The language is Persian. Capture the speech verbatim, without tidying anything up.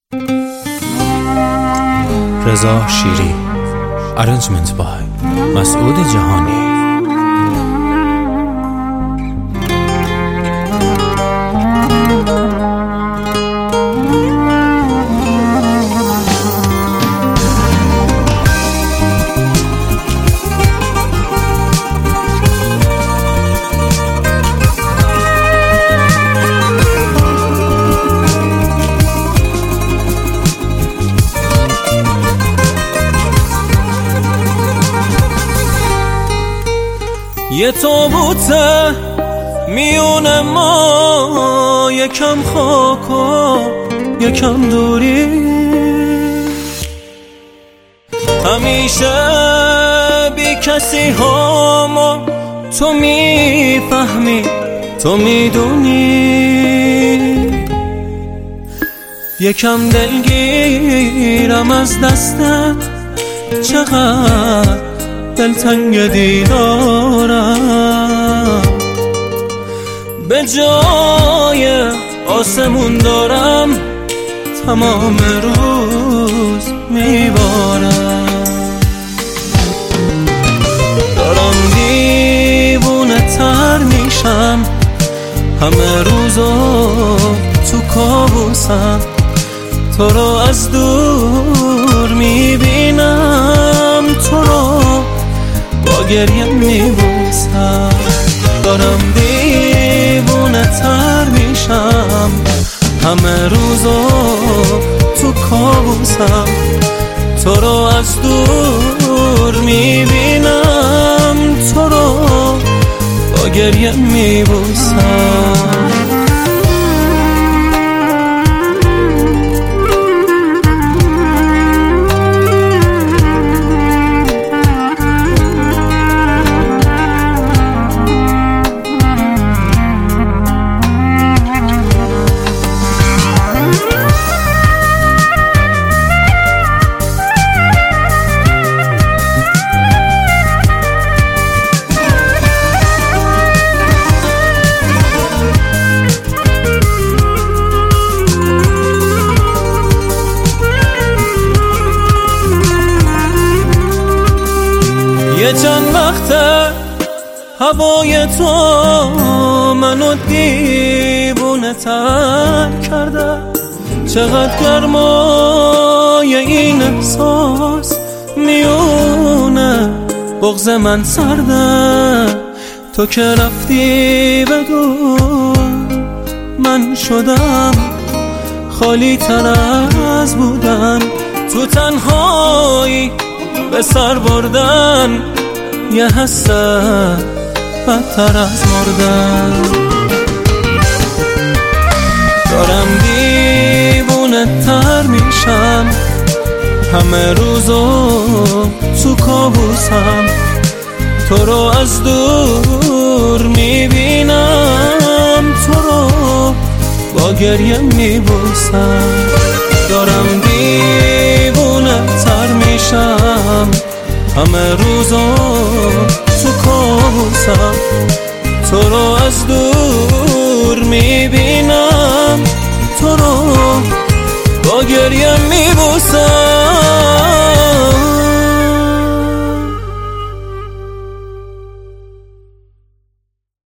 رضا شیری. Arrangement by مسعود جهانی. یه تابوته میونه ما، یکم خاک و یکم دوری، همیشه بی کسی ها ما، تو میفهمی تو میدونی، یکم دلگیرم از دستت، چقدر دلتنگ دیدارم، به جای آسمون دارم تمام روز میبارم، دارم دیوونه تر میشم، همه روزو تو کابوسم، تو رو از دور میبینم، تو رو با گریه میبوسم، دارم دیوونه تر میشم، همه روزو تو کابوسم، تو رو از دور میبینم، تو رو با گریه میبوسم. یه چند وقته هوای تو منو دیوونه تر کرده، چقدر گرمای این احساس میونه بغض من سرده، تو که رفتی بدون من شدم خالی تر از بودن، تو تنهایی به سر بردن، یه حسه بدتر از مردن، دارم دیوونه تر میشم، همه روزو تو کابوسم، تو رو از دور میبینم، تو رو با گریه میبوسم، دارم دیوونه تر میشم، همه روزو تو کابوسم، تو رو از دور